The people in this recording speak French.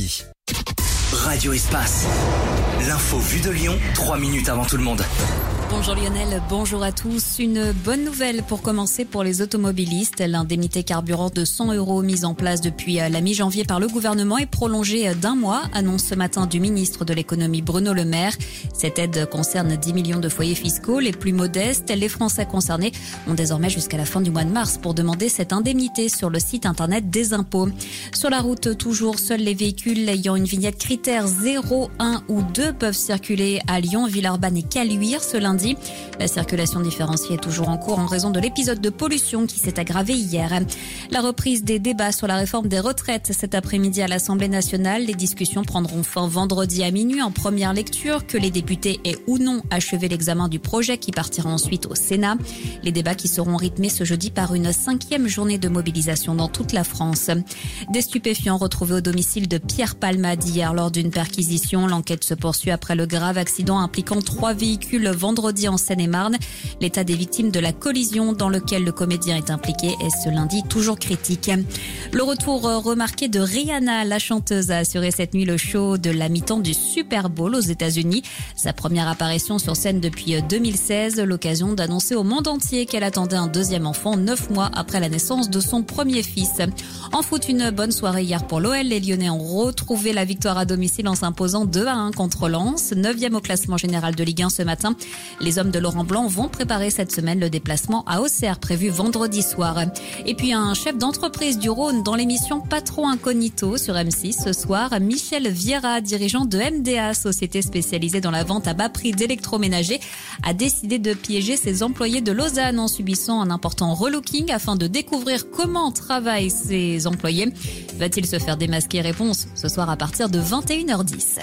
midi. Radio Espace. L'info vue de Lyon, 3 minutes avant tout le monde. Bonjour Lionel, bonjour à tous. Une bonne nouvelle pour commencer pour les automobilistes. L'indemnité carburant de 100 € mise en place depuis la mi-janvier par le gouvernement est prolongée d'1 mois, annonce ce matin du ministre de l'économie Bruno Le Maire. Cette aide concerne 10 millions de foyers fiscaux les plus modestes. Les Français concernés ont désormais jusqu'à la fin du mois de mars pour demander cette indemnité sur le site internet des impôts. Sur la route, toujours, seuls les véhicules ayant une vignette critère 0, 1 ou 2 peuvent circuler à Lyon, Villeurbanne et Caluire ce lundi. La circulation différenciée est toujours en cours en raison de l'épisode de pollution qui s'est aggravé hier. La reprise des débats sur la réforme des retraites cet après-midi à l'Assemblée nationale. Les discussions prendront fin vendredi à minuit en première lecture, que les députés aient ou non achevé l'examen du projet qui partira ensuite au Sénat. Les débats qui seront rythmés ce jeudi par une 5e journée de mobilisation dans toute la France. Des stupéfiants retrouvés au domicile de Pierre Palmade hier lors d'une perquisition. L'enquête se poursuit après le grave accident impliquant 3 véhicules vendredi en Seine-et-Marne. L'état des victimes de la collision dans lequel le comédien est impliqué est ce lundi toujours critique. Le retour remarqué de Rihanna, la chanteuse, a assuré cette nuit le show de la mi-temps du Super Bowl aux États-Unis. Sa première apparition sur scène depuis 2016, l'occasion d'annoncer au monde entier qu'elle attendait un deuxième enfant 9 mois après la naissance de son premier fils. En foot, une bonne soirée hier pour l'OL. Les Lyonnais ont retrouvé la victoire à domicile en s'imposant 2-1 contre Lens, 9e au classement général de Ligue 1 ce matin. Les hommes de Laurent Blanc vont préparer cette semaine le déplacement à Auxerre prévu vendredi soir. Et puis un chef d'entreprise du Rhône dans l'émission Patron Incognito sur M6 ce soir. Michel Vieira, dirigeant de MDA, société spécialisée dans la vente à bas prix d'électroménagers, a décidé de piéger ses employés de Lausanne en subissant un important relooking afin de découvrir comment travaillent ses employés. Va-t-il se faire démasquer? Réponse ce soir à partir de 21h10.